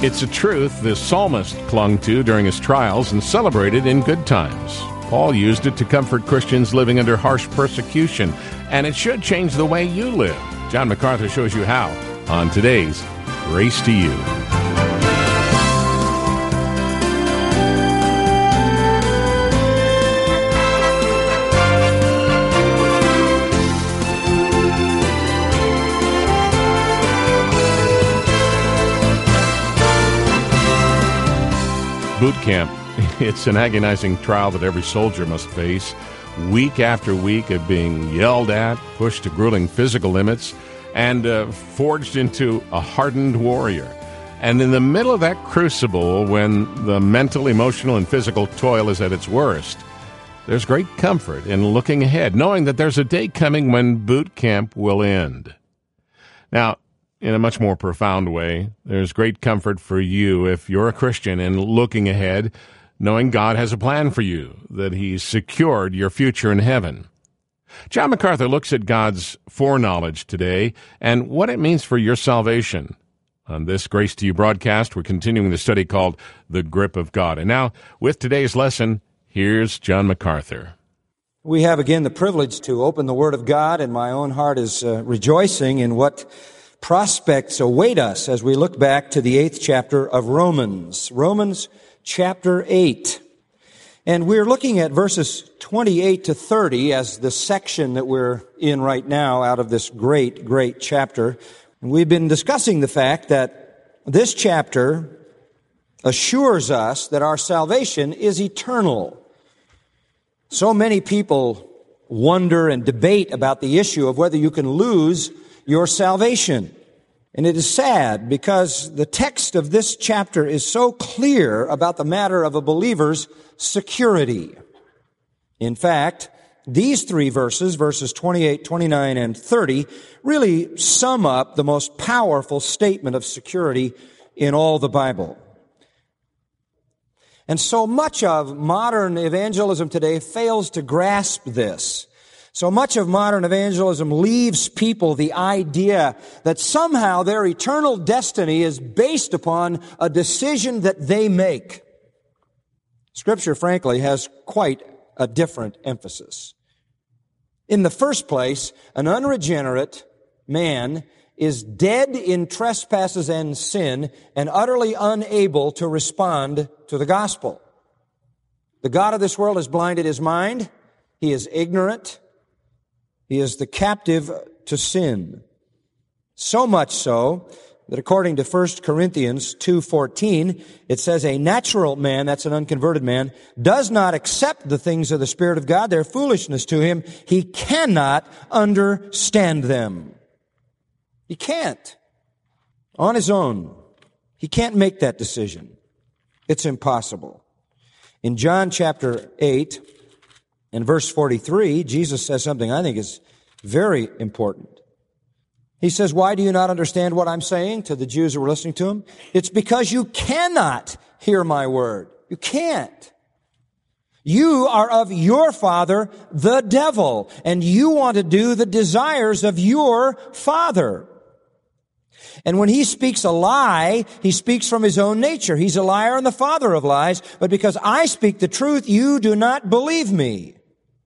It's a truth the psalmist clung to during his trials and celebrated in good times. Paul used it to comfort Christians living under harsh persecution, and it should change the way you live. John MacArthur shows you how on today's Grace to You. Boot camp. It's an agonizing trial that every soldier must face, week after week of being yelled at, pushed to grueling physical limits, and forged into a hardened warrior. And in the middle of that crucible, when the mental, emotional, and physical toil is at its worst, there's great comfort in looking ahead, knowing that there's a day coming when boot camp will end. Now, in a much more profound way, there's great comfort for you if you're a Christian in looking ahead, knowing God has a plan for you, that He's secured your future in heaven. John MacArthur looks at God's foreknowledge today and what it means for your salvation. On this Grace to You broadcast, we're continuing the study called The Grip of God. And now, with today's lesson, here's John MacArthur. We have again the privilege to open the Word of God, and my own heart is rejoicing in what prospects await us as we look back to the 8th chapter of Romans. Romans chapter 8. And we're looking at verses 28 to 30 as the section that we're in right now out of this great, great chapter. And we've been discussing the fact that this chapter assures us that our salvation is eternal. So many people wonder and debate about the issue of whether you can lose your salvation. And it is sad because the text of this chapter is so clear about the matter of a believer's security. In fact, these three verses, verses 28, 29, and 30, really sum up the most powerful statement of security in all the Bible. And so much of modern evangelism today fails to grasp this. So much of modern evangelism leaves people the idea that somehow their eternal destiny is based upon a decision that they make. Scripture, frankly, has quite a different emphasis. In the first place, an unregenerate man is dead in trespasses and sin and utterly unable to respond to the gospel. The God of this world has blinded his mind. He is ignorant. He is the captive to sin. So much so that according to 1 Corinthians 2:14, it says a natural man, that's an unconverted man, does not accept the things of the Spirit of God. They're foolishness to him. He cannot understand them. He can't. On his own. He can't make that decision. It's impossible. In John chapter 8, in verse 43, Jesus says something I think is very important. He says, "Why do you not understand what I'm saying?" to the Jews who were listening to him. "It's because you cannot hear my word." You can't. You are of your father, the devil, and you want to do the desires of your father. And when he speaks a lie, he speaks from his own nature. He's a liar and the father of lies. But because I speak the truth, you do not believe me.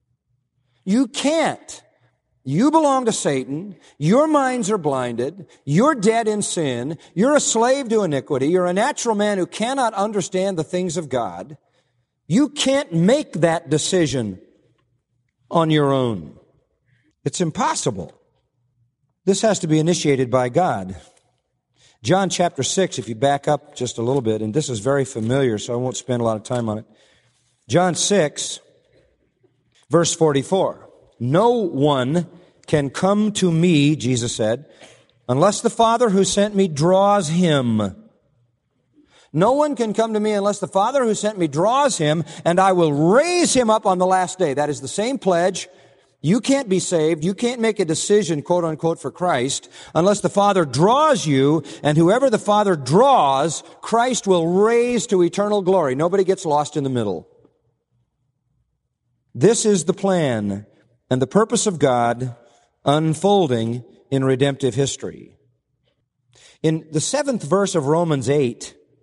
You can't. You belong to Satan. Your minds are blinded. You're dead in sin. You're a slave to iniquity. You're a natural man who cannot understand the things of God. You can't make that decision on your own. It's impossible. This has to be initiated by God. John chapter 6, if you back up just a little bit, and this is very familiar, so I won't spend a lot of time on it. John 6, verse 44. "No one can come to me," Jesus said, "unless the Father who sent me draws him." No one can come to me unless the Father who sent me draws him, and I will raise him up on the last day. That is the same pledge. You can't be saved. You can't make a decision, quote unquote, for Christ unless the Father draws you, and whoever the Father draws, Christ will raise to eternal glory. Nobody gets lost in the middle. This is the plan and the purpose of God unfolding in redemptive history. In the 7th verse of Romans 8,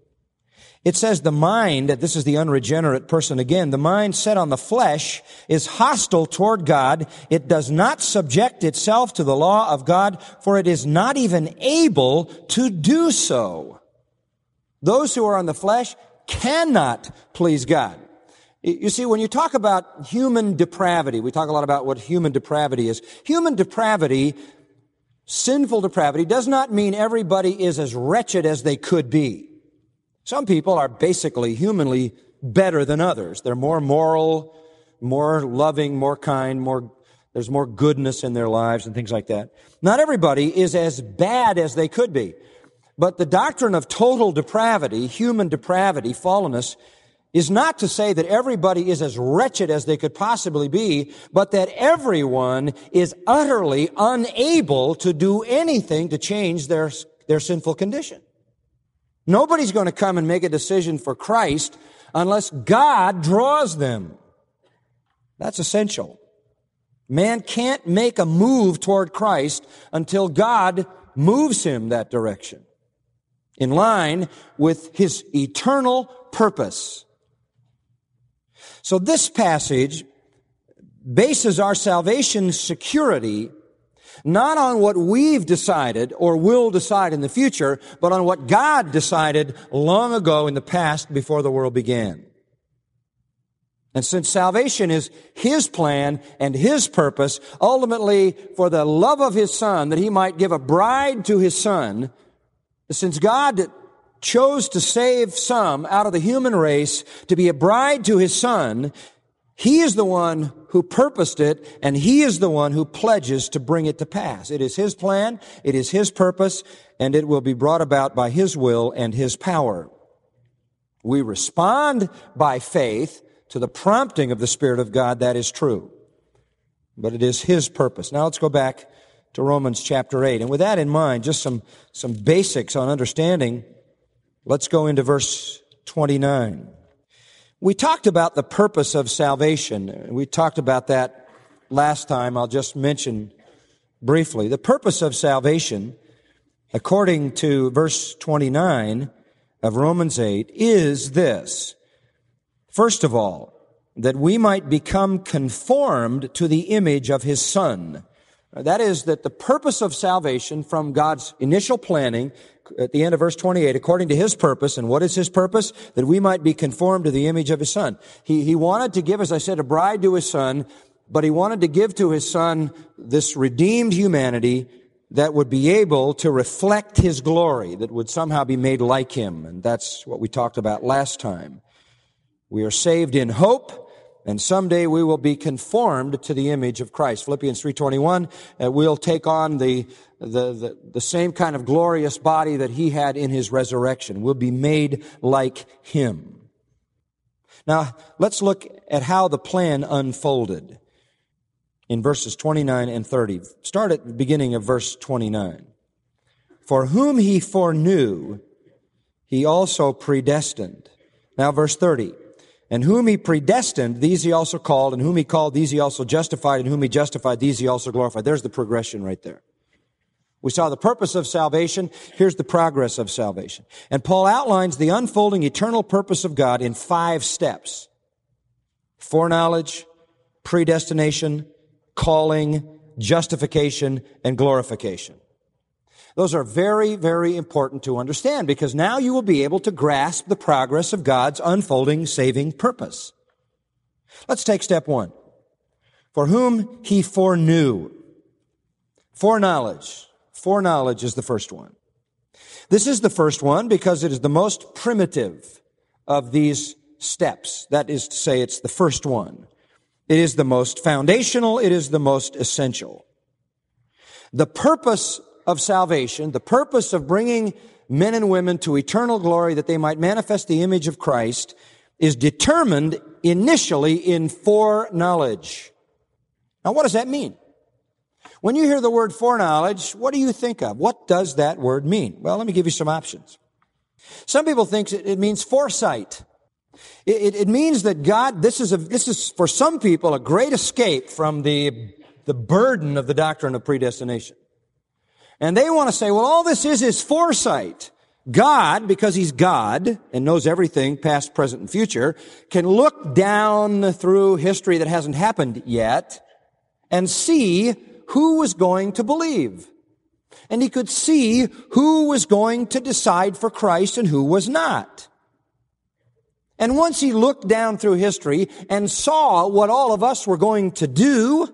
It says the mind, this is the unregenerate person again, the mind set on the flesh is hostile toward God. It does not subject itself to the law of God, for it is not even able to do so. Those who are on the flesh cannot please God. You see, when you talk about human depravity, we talk a lot about what human depravity is. Human depravity, sinful depravity, does not mean everybody is as wretched as they could be. Some people are basically humanly better than others. They're more moral, more loving, more kind, there's more goodness in their lives and things like that. Not everybody is as bad as they could be. But the doctrine of total depravity, human depravity, fallenness, is not to say that everybody is as wretched as they could possibly be, but that everyone is utterly unable to do anything to change their sinful condition. Nobody's going to come and make a decision for Christ unless God draws them. That's essential. Man can't make a move toward Christ until God moves him that direction, in line with his eternal purpose. So this passage bases our salvation security not on what we've decided or will decide in the future, but on what God decided long ago in the past before the world began. And since salvation is His plan and His purpose, ultimately for the love of His Son, that He might give a bride to His Son, since God chose to save some out of the human race to be a bride to His Son, He is the one who purposed it, and He is the one who pledges to bring it to pass. It is His plan, it is His purpose, and it will be brought about by His will and His power. We respond by faith to the prompting of the Spirit of God, that is true. But it is His purpose. Now let's go back to Romans chapter 8. And with that in mind, just some basics on understanding, let's go into verse 29. We talked about the purpose of salvation. We talked about that last time. I'll just mention briefly. The purpose of salvation, according to verse 29 of Romans 8, is this. First of all, that we might become conformed to the image of His Son. That is, that the purpose of salvation from God's initial planning at the end of verse 28, according to His purpose. And what is His purpose? That we might be conformed to the image of His Son. He wanted to give, as I said, a bride to His Son, but He wanted to give to His Son this redeemed humanity that would be able to reflect His glory, that would somehow be made like Him. And that's what we talked about last time. We are saved in hope, and someday we will be conformed to the image of Christ. Philippians 3:21, we'll take on the same kind of glorious body that He had in His resurrection. We'll be made like Him. Now, let's look at how the plan unfolded in verses 29 and 30. Start at the beginning of verse 29. For whom He foreknew, He also predestined. Now, verse 30. And whom He predestined, these He also called, and whom He called, these He also justified, and whom He justified, these He also glorified. There's the progression right there. We saw the purpose of salvation. Here's the progress of salvation. And Paul outlines the unfolding eternal purpose of God in 5 steps. Foreknowledge, predestination, calling, justification, and glorification. Those are very, very important to understand, because now you will be able to grasp the progress of God's unfolding saving purpose. Let's take step 1. For whom He foreknew. Foreknowledge. Foreknowledge is the first one. This is the first one because it is the most primitive of these steps. That is to say, it's the first one. It is the most foundational. It is the most essential. The purpose of salvation, the purpose of bringing men and women to eternal glory that they might manifest the image of Christ, is determined initially in foreknowledge. Now, what does that mean? When you hear the word foreknowledge, what do you think of? What does that word mean? Well, let me give you some options. Some people think it means foresight. It means that God, this is for some people a great escape from the burden of the doctrine of predestination. And they want to say, well, all this is foresight. God, because He's God and knows everything, past, present, and future, can look down through history that hasn't happened yet and see who was going to believe. And He could see who was going to decide for Christ and who was not. And once He looked down through history and saw what all of us were going to do,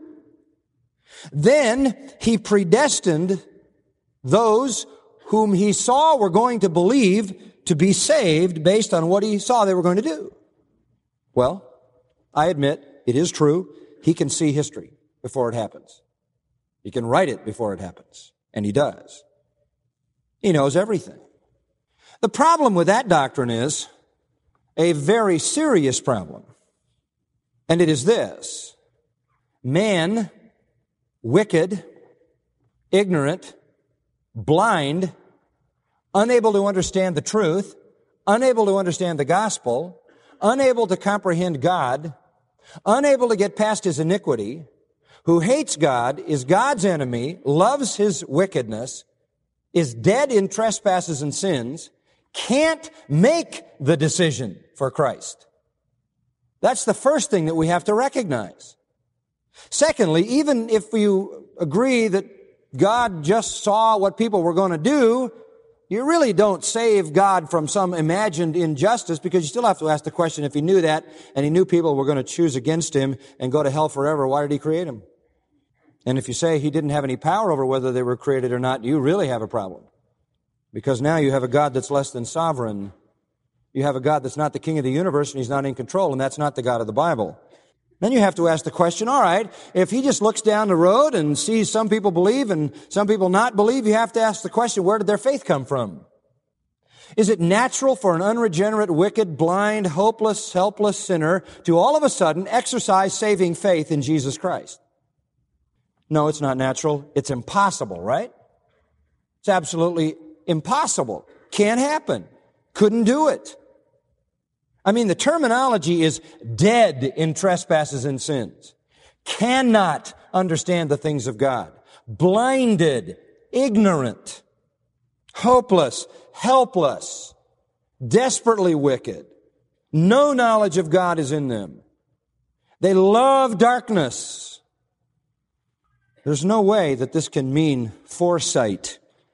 then He predestined those whom He saw were going to believe to be saved based on what He saw they were going to do. Well, I admit it is true. He can see history before it happens. He can write it before it happens. And He does. He knows everything. The problem with that doctrine is a very serious problem. And it is this: man, wicked, ignorant, blind, unable to understand the truth, unable to understand the gospel, unable to comprehend God, unable to get past his iniquity, who hates God, is God's enemy, loves his wickedness, is dead in trespasses and sins, can't make the decision for Christ. That's the first thing that we have to recognize. Secondly, even if you agree that God just saw what people were going to do, you really don't save God from some imagined injustice, because you still have to ask the question, if He knew that and He knew people were going to choose against Him and go to hell forever, why did He create them? And if you say He didn't have any power over whether they were created or not, you really have a problem. Because now you have a God that's less than sovereign. You have a God that's not the King of the universe and He's not in control, and that's not the God of the Bible. Then you have to ask the question, all right, if He just looks down the road and sees some people believe and some people not believe, you have to ask the question, where did their faith come from? Is it natural for an unregenerate, wicked, blind, hopeless, helpless sinner to all of a sudden exercise saving faith in Jesus Christ? No, it's not natural. It's impossible, right? It's absolutely impossible. Can't happen. Couldn't do it. I mean, the terminology is dead in trespasses and sins. Cannot understand the things of God. Blinded, ignorant, hopeless, helpless, desperately wicked. No knowledge of God is in them. They love darkness. There's no way that this can mean foresight.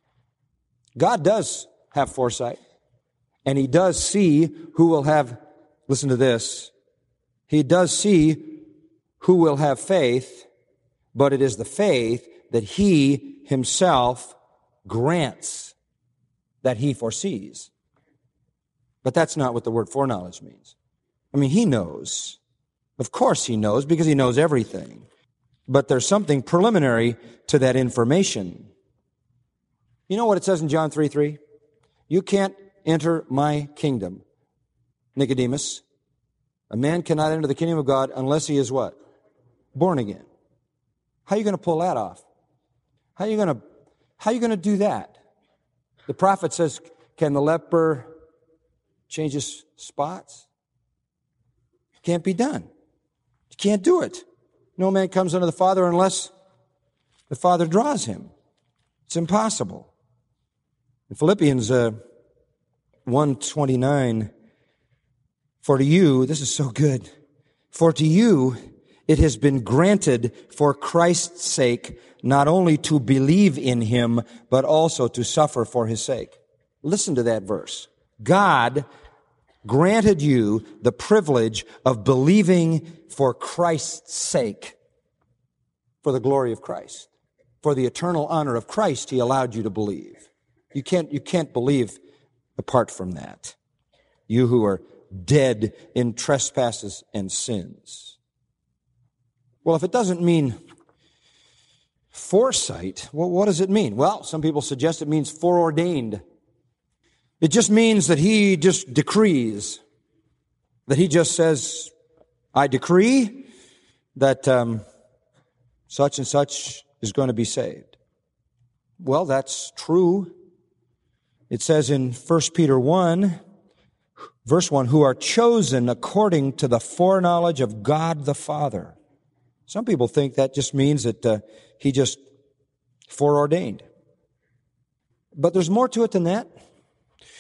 God does have foresight. And He does see who will have, listen to this, He does see who will have faith, but it is the faith that He Himself grants, that He foresees. But that's not what the word foreknowledge means. I mean, He knows. Of course He knows, because He knows everything. But there's something preliminary to that information. You know what it says in John 3:3? You can't enter my kingdom, Nicodemus. A man cannot enter the kingdom of God unless he is what? Born again. How are you going to pull that off? How are you going to do that? The prophet says, can the leper change his spots? It can't be done. You can't do it. No man comes unto the Father unless the Father draws him. It's impossible. In Philippians 1:29, for to you, this is so good, for to you it has been granted for Christ's sake not only to believe in Him, but also to suffer for His sake. Listen to that verse. God granted you the privilege of believing for Christ's sake, for the glory of Christ, for the eternal honor of Christ. He allowed you to believe. You can't believe apart from that. You who are dead in trespasses and sins. Well, if it doesn't mean foresight, well, what does it mean? Well, some people suggest it means foreordained. It just means that He just decrees, that He just says, I decree that such and such is going to be saved. Well, that's true. It says in 1 Peter 1, verse 1, who are chosen according to the foreknowledge of God the Father. Some people think that just means that He just foreordained. But there's more to it than that.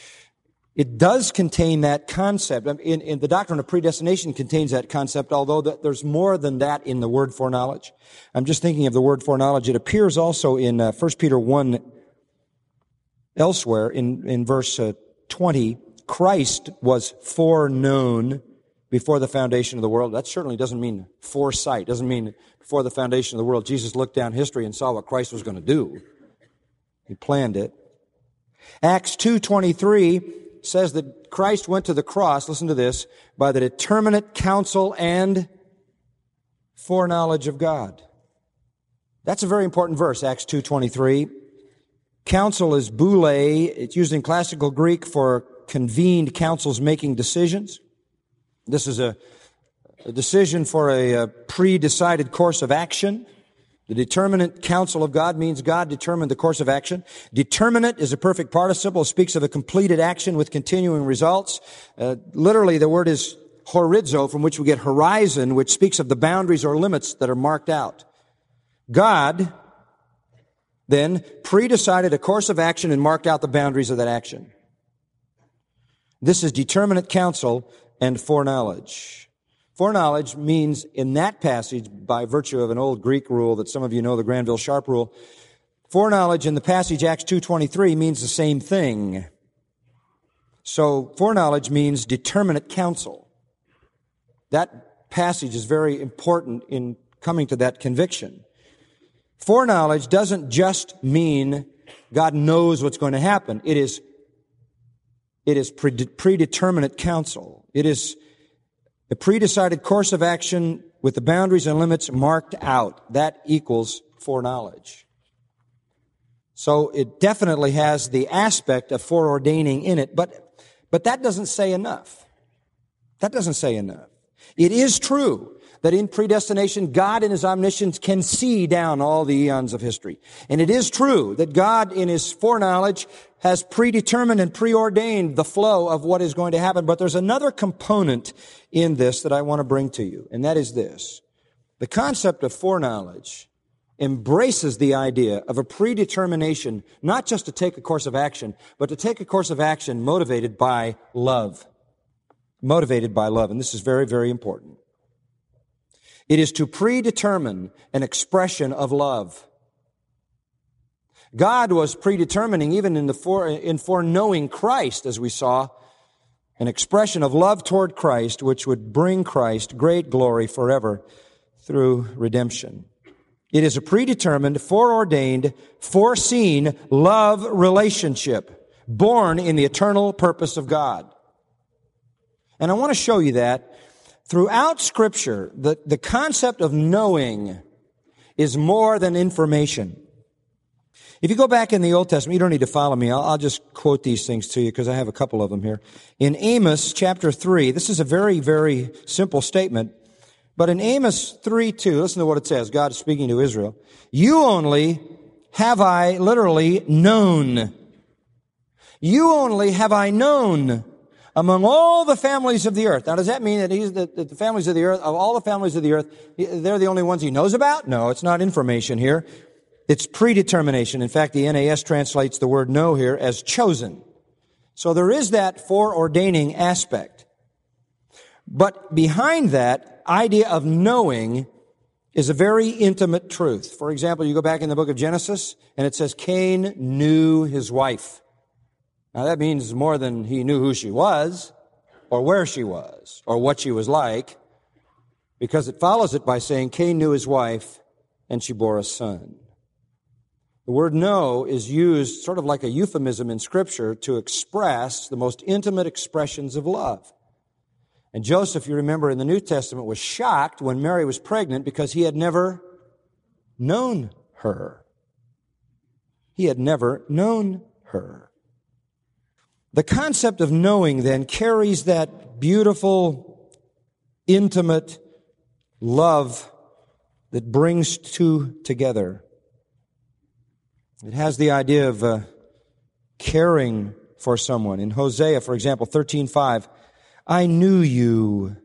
It does contain that concept. In the doctrine of predestination contains that concept, although there's more than that in the word foreknowledge. I'm just thinking of the word foreknowledge. It appears also in 1 Peter 1 elsewhere in verse 20. Christ was foreknown before the foundation of the world. That certainly doesn't mean foresight. Doesn't mean before the foundation of the world. Jesus looked down history and saw what Christ was going to do. He planned it. Acts 2:23 says that Christ went to the cross, listen to this, by the determinate counsel and foreknowledge of God. That's a very important verse, Acts 2:23. Counsel is boule. It's used in classical Greek for convened councils making decisions. This is a decision for a pre-decided course of action. The determinate counsel of God means God determined the course of action. Determinate is a perfect participle. It speaks of a completed action with continuing results. Literally, the word is horizo, from which we get horizon, which speaks of the boundaries or limits that are marked out. God then pre-decided a course of action and marked out the boundaries of that action. This is determinate counsel and foreknowledge. Foreknowledge means, in that passage, by virtue of an old Greek rule that some of you know, the Granville-Sharp rule, foreknowledge in the passage Acts 2:23 means the same thing. So foreknowledge means determinate counsel. That passage is very important in coming to that conviction. Foreknowledge doesn't just mean God knows what's going to happen. It is predeterminate counsel. It is a pre-decided course of action with the boundaries and limits marked out. That equals foreknowledge. So it definitely has the aspect of foreordaining in it, but that doesn't say enough. That doesn't say enough. It is true that in predestination, God in His omniscience can see down all the eons of history. And it is true that God in His foreknowledge has predetermined and preordained the flow of what is going to happen. But there's another component in this that I want to bring to you, and that is this. The concept of foreknowledge embraces the idea of a predetermination, not just to take a course of action, but to take a course of action motivated by love. Motivated by love, and this is very, very important. It is to predetermine an expression of love. God was predetermining, even in foreknowing Christ, as we saw, an expression of love toward Christ, which would bring Christ great glory forever through redemption. It is a predetermined, foreordained, foreseen love relationship, born in the eternal purpose of God. And I want to show you that throughout Scripture, the concept of knowing is more than information. If you go back in the Old Testament, you don't need to follow me. I'll just quote these things to you because I have a couple of them here. In Amos chapter 3, this is a very, very simple statement. But in Amos 3:2, listen to what it says. God is speaking to Israel. You only have I literally known. You only have I known among all the families of the earth. Now, does that mean that the families of the earth, of all the families of the earth, they're the only ones He knows about? No, it's not information here. It's predetermination. In fact, the NAS translates the word know here as chosen. So there is that foreordaining aspect. But behind that idea of knowing is a very intimate truth. For example, you go back in the book of Genesis, and it says Cain knew his wife. Now that means more than he knew who she was, or where she was, or what she was like, because it follows it by saying Cain knew his wife, and she bore a son. The word know is used sort of like a euphemism in Scripture to express the most intimate expressions of love. And Joseph, you remember in the New Testament, was shocked when Mary was pregnant because he had never known her. He had never known her. The concept of knowing then carries that beautiful, intimate love that brings two together. It has the idea of caring for someone. In Hosea, for example, 13:5, I knew you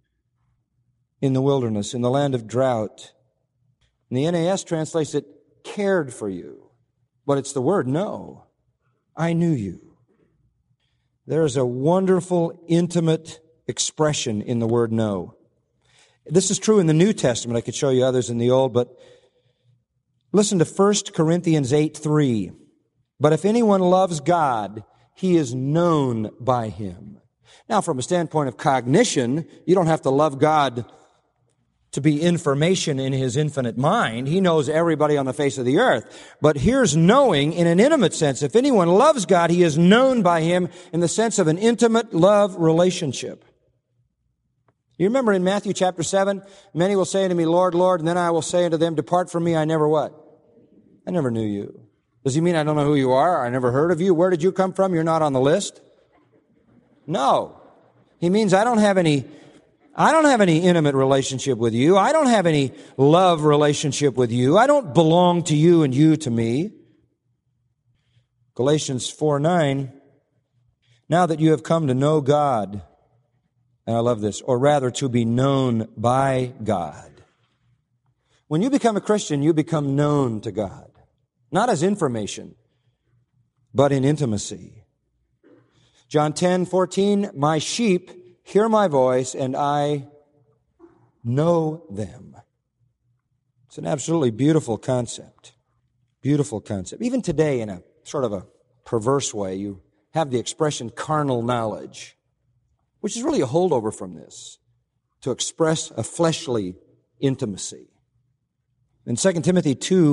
in the wilderness, in the land of drought. And the NAS translates it, cared for you. But it's the word know. I knew you. There's a wonderful, intimate expression in the word know. This is true in the New Testament. I could show you others in the Old, but listen to 1 Corinthians 8:3. But if anyone loves God, he is known by him. Now, from a standpoint of cognition, you don't have to love God to be information in His infinite mind. He knows everybody on the face of the earth. But here's knowing in an intimate sense. If anyone loves God, he is known by Him in the sense of an intimate love relationship. You remember in Matthew chapter 7, many will say unto me, Lord, Lord, and then I will say unto them, depart from me, I never what? I never knew you. Does he mean I don't know who you are? I never heard of you? Where did you come from? You're not on the list? No. He means I don't have any intimate relationship with you. I don't have any love relationship with you. I don't belong to you and you to me. Galatians 4:9, now that you have come to know God, and I love this, or rather to be known by God. When you become a Christian, you become known to God. Not as information, but in intimacy. John 10:14, my sheep hear my voice, and I know them. It's an absolutely beautiful concept. Beautiful concept. Even today, in a sort of a perverse way, you have the expression carnal knowledge, which is really a holdover from this, to express a fleshly intimacy. In 2 Timothy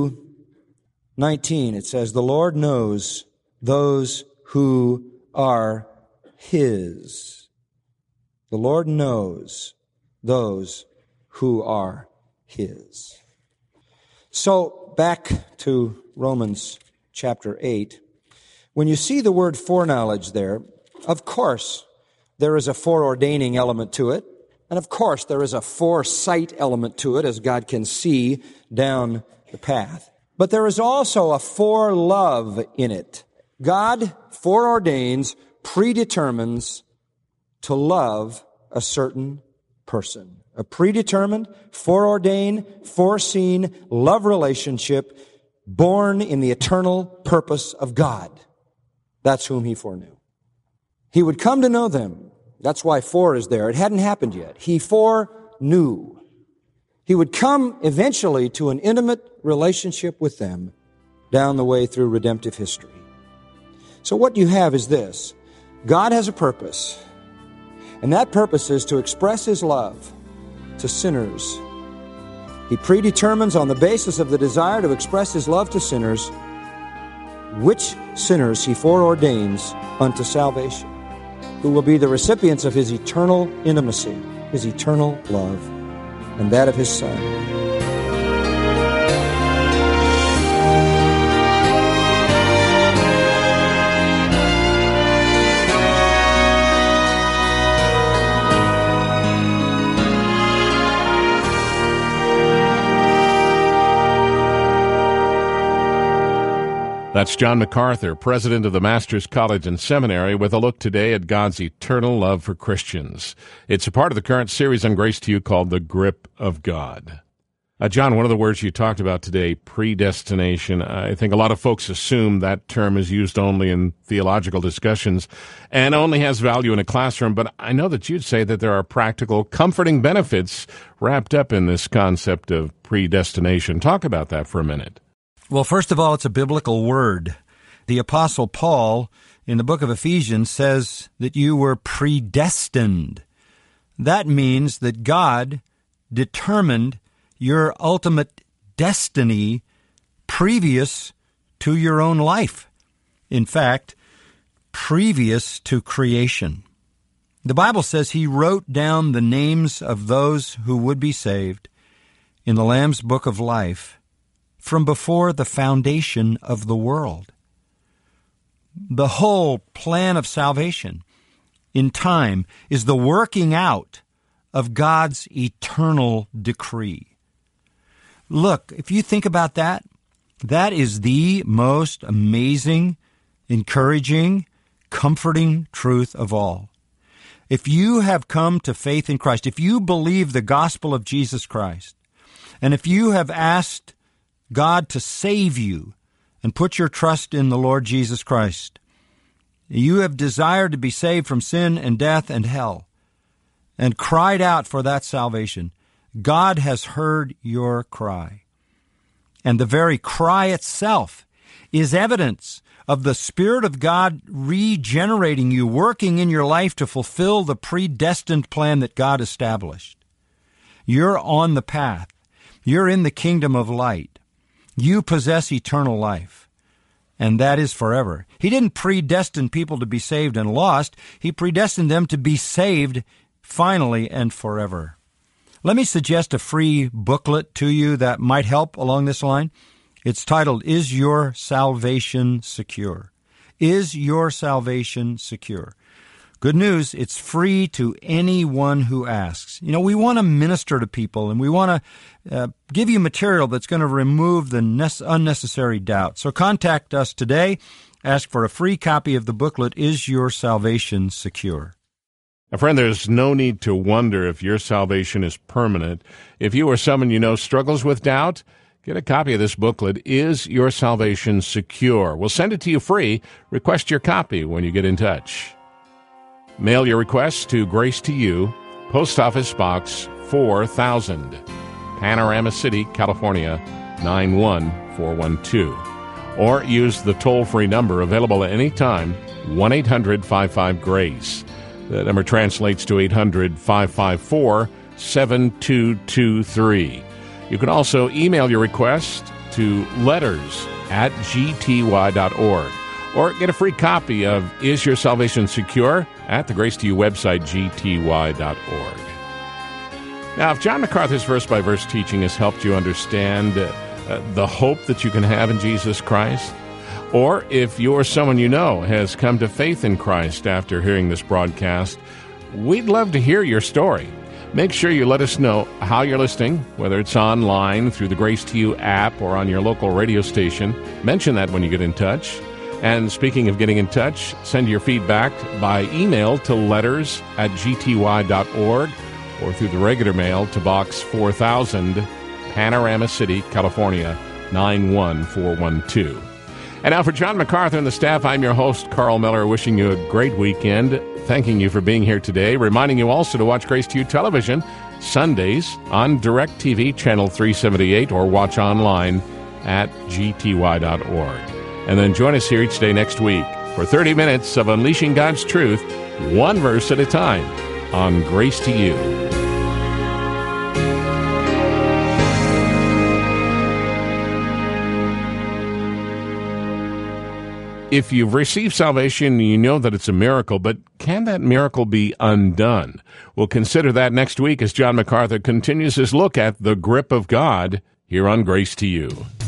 2:19, it says, the Lord knows those who are His. The Lord knows those who are His. So, back to Romans chapter 8. When you see the word foreknowledge there, of course, there is a foreordaining element to it. And of course, there is a foresight element to it as God can see down the path. But there is also a forelove in it. God foreordains, predetermines to love a certain person. A predetermined, foreordained, foreseen love relationship born in the eternal purpose of God. That's whom He foreknew. He would come to know them. That's why for is there. It hadn't happened yet. He foreknew. He would come eventually to an intimate relationship with them down the way through redemptive history. So what you have is this. God has a purpose, and that purpose is to express His love to sinners. He predetermines on the basis of the desire to express His love to sinners, which sinners He foreordains unto salvation, who will be the recipients of His eternal intimacy, His eternal love, and that of His Son. That's John MacArthur, president of the Masters College and Seminary, with a look today at God's eternal love for Christians. It's a part of the current series on Grace to You called The Grip of God. John, one of the words you talked about today, predestination, I think a lot of folks assume that term is used only in theological discussions and only has value in a classroom, but I know that you'd say that there are practical, comforting benefits wrapped up in this concept of predestination. Talk about that for a minute. Well, first of all, it's a biblical word. The Apostle Paul, in the book of Ephesians, says that you were predestined. That means that God determined your ultimate destiny previous to your own life. In fact, previous to creation. The Bible says He wrote down the names of those who would be saved in the Lamb's Book of Life from before the foundation of the world. The whole plan of salvation in time is the working out of God's eternal decree. Look, if you think about that, that is the most amazing, encouraging, comforting truth of all. If you have come to faith in Christ, if you believe the gospel of Jesus Christ, and if you have asked God to save you and put your trust in the Lord Jesus Christ, You have desired to be saved from sin and death and hell, and cried out for that salvation. God has heard your cry. And the very cry itself is evidence of the Spirit of God regenerating you, working in your life to fulfill the predestined plan that God established. You're on the path. You're in the kingdom of light. You possess eternal life, and that is forever. He didn't predestine people to be saved and lost. He predestined them to be saved finally and forever. Let me suggest a free booklet to you that might help along this line. It's titled, Is Your Salvation Secure? Is Your Salvation Secure? Good news, it's free to anyone who asks. We want to minister to people, and we want to give you material that's going to remove the unnecessary doubt. So contact us today. Ask for a free copy of the booklet, Is Your Salvation Secure? Friend, there's no need to wonder if your salvation is permanent. If you or someone you know struggles with doubt, get a copy of this booklet, Is Your Salvation Secure? We'll send it to you free. Request your copy when you get in touch. Mail your request to Grace to You, Post Office Box 4000, Panorama City, California, 91412. Or use the toll-free number available at any time, 1-800-55-GRACE. The number translates to 800-554-7223. You can also email your request to letters@gty.org, or get a free copy of Is Your Salvation Secure at the Grace to You website, gty.org. Now, if John MacArthur's verse-by-verse teaching has helped you understand the hope that you can have in Jesus Christ, or if you or someone you know has come to faith in Christ after hearing this broadcast, we'd love to hear your story. Make sure you let us know how you're listening, whether it's online, through the Grace to You app, or on your local radio station. Mention that when you get in touch. And speaking of getting in touch, send your feedback by email to letters@gty.org, or through the regular mail to Box 4000, Panorama City, California, 91412. And now for John MacArthur and the staff, I'm your host, Carl Miller, wishing you a great weekend, thanking you for being here today, reminding you also to watch Grace to You Television Sundays on DirecTV Channel 378, or watch online at gty.org. And then join us here each day next week for 30 minutes of unleashing God's truth, one verse at a time, on Grace to You. If you've received salvation, you know that it's a miracle, but can that miracle be undone? We'll consider that next week as John MacArthur continues his look at the grip of God here on Grace to You.